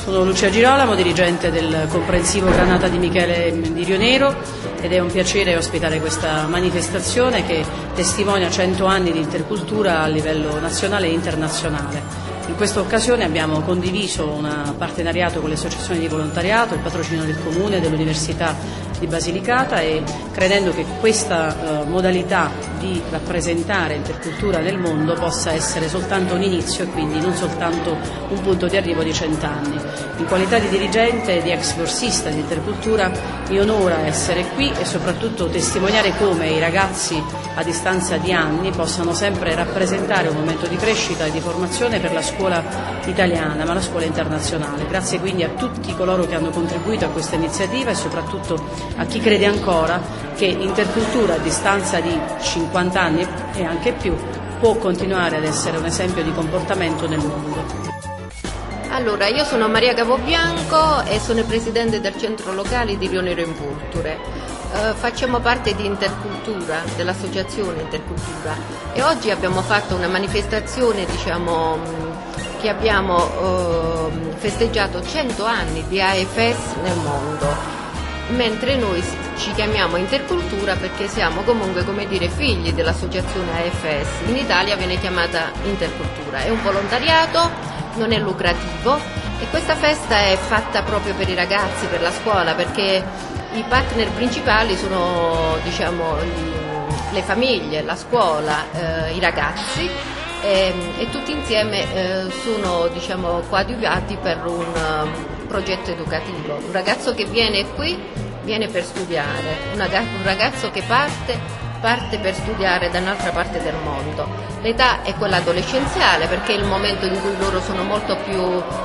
Sono Lucia Girolamo, dirigente del comprensivo Granata di Michele di Rionero, ed è un piacere ospitare questa manifestazione che testimonia 100 anni di intercultura a livello nazionale e internazionale. In questa occasione abbiamo condiviso un partenariato con le associazioni di volontariato, il patrocinio del Comune, dell'Università di Basilicata, e credendo che questa modalità di rappresentare intercultura nel mondo possa essere soltanto un inizio e quindi non soltanto un punto di arrivo di 100 anni. In qualità di dirigente e di ex borsista di intercultura mi onora essere qui e soprattutto testimoniare come i ragazzi a distanza di anni possano sempre rappresentare un momento di crescita e di formazione per la scuola italiana, ma la scuola internazionale. Grazie quindi a tutti coloro che hanno contribuito a questa iniziativa e soprattutto a chi crede ancora che intercultura a distanza di 50 anni e anche più può continuare ad essere un esempio di comportamento nel mondo. Allora, io sono Maria Capobianco e sono presidente del centro locale di Rionero in Vulture. Facciamo parte di Intercultura, dell'associazione Intercultura, e oggi abbiamo fatto una manifestazione, che abbiamo festeggiato 100 anni di AFS nel mondo, mentre noi ci chiamiamo Intercultura perché siamo comunque, figli dell'associazione AFS. In Italia viene chiamata Intercultura, è un volontariato, non è lucrativo, e questa festa è fatta proprio per i ragazzi, per la scuola, perché i partner principali sono le famiglie, la scuola, i ragazzi, e tutti insieme sono coadiuvati per un progetto educativo. Un ragazzo che viene qui viene per studiare, un ragazzo che parte per studiare da un'altra parte del mondo. L'età è quella adolescenziale, perché è il momento in cui loro sono molto più,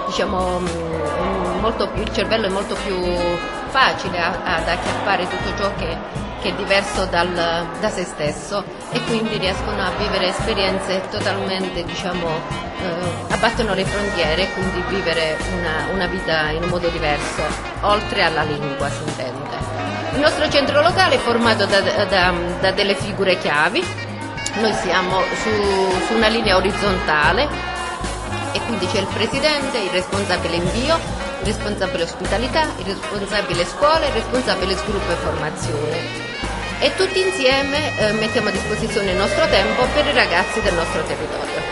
il cervello è molto più facile ad acchiappare tutto ciò che è diverso da se stesso, e quindi riescono a vivere esperienze totalmente, abbattono le frontiere, e quindi vivere una vita in un modo diverso, oltre alla lingua, si intende. Il nostro centro locale è formato da delle figure chiavi. Noi siamo su una linea orizzontale, e quindi c'è il presidente, il responsabile invio, il responsabile ospitalità, il responsabile scuola, il responsabile sviluppo e formazione, e tutti insieme mettiamo a disposizione il nostro tempo per i ragazzi del nostro territorio.